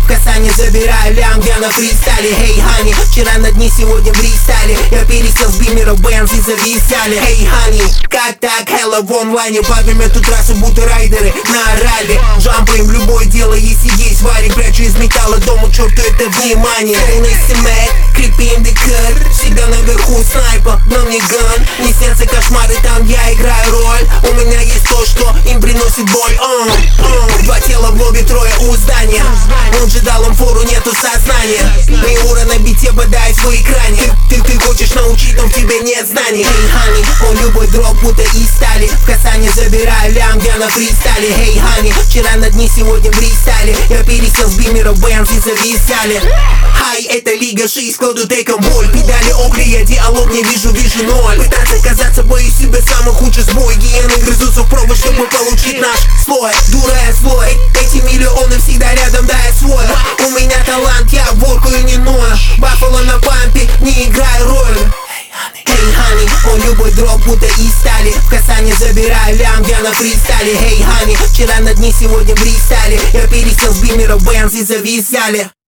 В касание забираю лям, я на фристайле. Hey, honey, вчера на дне, сегодня в фристайле. Я пересел с бимера Бенз и зависали. Hey, honey, как так, hello в онлайне. Плавим эту трассу, будто райдеры на орале. Джампаем любое дело, если есть варик. Прячу из металла дома, черту это внимание. Полностью мэг, крепим декор. Всегда наверху снайпа, но мне ган. Не снятся кошмары, там я играю роль. У меня есть то, что им приносит боль. Два тела в лобби, трое у здания. Он же дал им фору, нету сознания. Миура на бите, бодаясь в экране. Ты хочешь научить, но в тебе нет знаний. Hey, honey, он любой дроп, будто из стали. В касание забираю лям, я на фристайле. Hey, honey, вчера на дне, сегодня в фристайле. Я пересел с бимера Бенз и зависали. Хай, это лига 6, кладу тейком боль. Педали огли, я диалог не вижу ноль. Пытаться казаться, боюсь себя самый худший сбой. Гиены грызутся в пробу, чтобы получить наш слой. Дура я злой, эти миллионы всегда рядом, да я свой. У меня талант, я воркаю не ною. Баффало на пампе, не играю роль. Hey, honey, он любой дроп, будто из стали. В касание забираю лям, я на фристайле. Hey, honey, вчера на дне, сегодня в фристайле. Я пересел с бимера Бенз и зависали.